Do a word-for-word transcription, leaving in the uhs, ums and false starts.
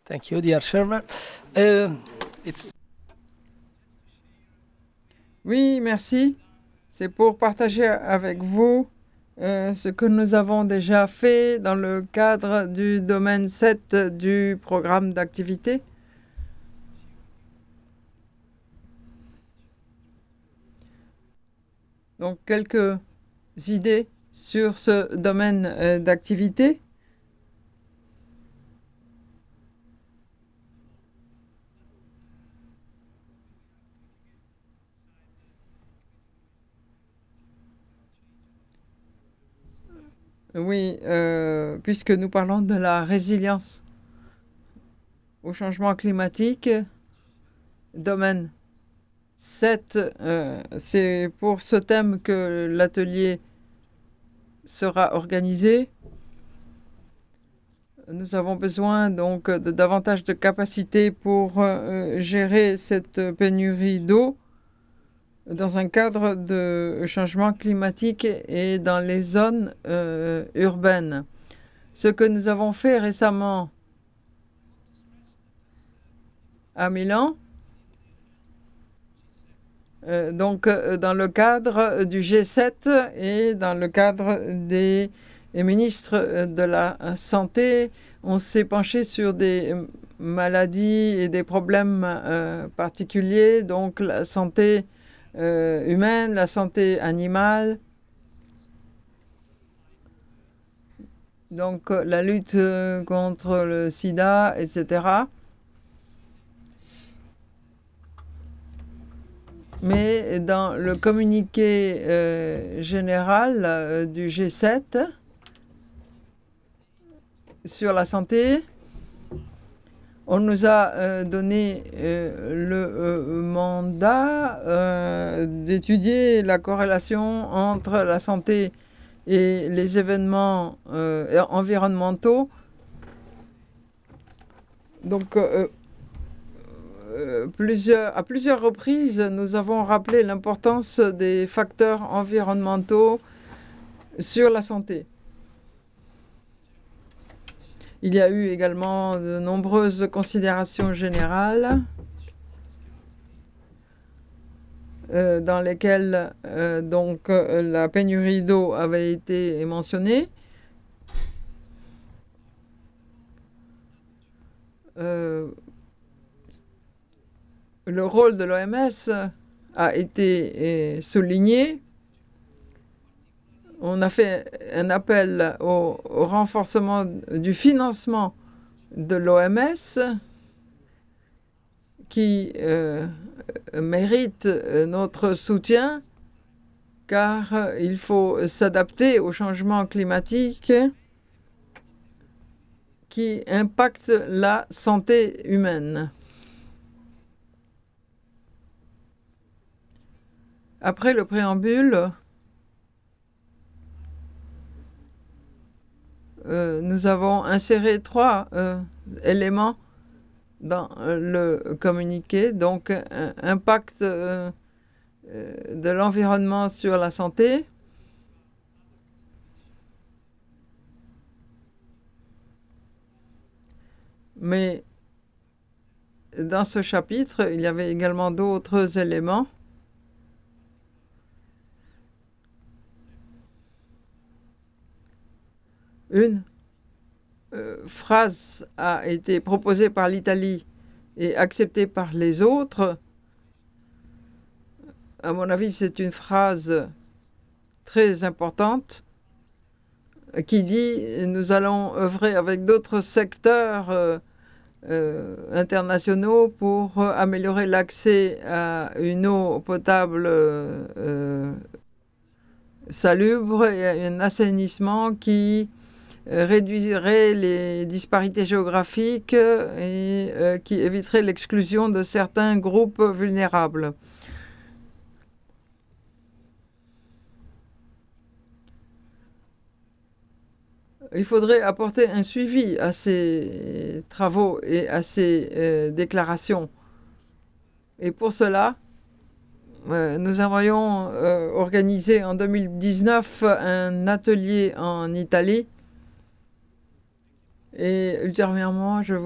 Thank you, dear Chairman. Um, it's Oui, merci. C'est pour partager avec vous euh, ce que nous avons déjà fait dans le cadre du domaine sept du programme d'activité. Donc, quelques idées sur ce domaine euh, d'activité. Oui, euh, puisque nous parlons de la résilience au changement climatique, domaine sept, euh, c'est pour ce thème que l'atelier sera organisé. Nous avons besoin donc de davantage de capacités pour euh, gérer cette pénurie d'eau dans un cadre de changement climatique et dans les zones euh, urbaines. Ce que nous avons fait récemment à Milan, euh, donc euh, dans le cadre du G sept et dans le cadre des ministres de la Santé, on s'est penché sur des maladies et des problèmes euh, particuliers, donc la santé euh, humaine, la santé animale, donc la lutte contre le sida, et cetera. Mais dans le communiqué euh, général euh, du G sept sur la santé, on nous a euh, donné euh, le euh, mandat euh, d'étudier la corrélation entre la santé et les événements euh, environnementaux. Donc, euh, euh, plusieurs, à plusieurs reprises, nous avons rappelé l'importance des facteurs environnementaux sur la santé. Il y a eu également de nombreuses considérations générales euh, dans lesquelles euh, donc, euh, la pénurie d'eau avait été mentionnée. Euh, le rôle de l'O M S a été souligné. On a fait un appel au, au renforcement du financement de l'O M S qui euh, mérite notre soutien car il faut s'adapter au changement climatique qui impacte la santé humaine. Après le préambule, euh, nous avons inséré trois euh, éléments dans euh, le communiqué. Donc, un impact euh, euh, de l'environnement sur la santé, mais dans ce chapitre, il y avait également d'autres éléments. Une euh, phrase a été proposée par l'Italie et acceptée par les autres. À mon avis, c'est une phrase très importante qui dit nous allons œuvrer avec d'autres secteurs euh, euh, internationaux pour euh, améliorer l'accès à une eau potable euh, salubre et à un assainissement qui euh, réduirait les disparités géographiques et euh, qui éviterait l'exclusion de certains groupes vulnérables. Il faudrait apporter un suivi à ces travaux et à ces euh, déclarations. Et pour cela, euh, nous aimerions euh, organiser en deux mille dix-neuf un atelier en Italie. Et ultérieurement, je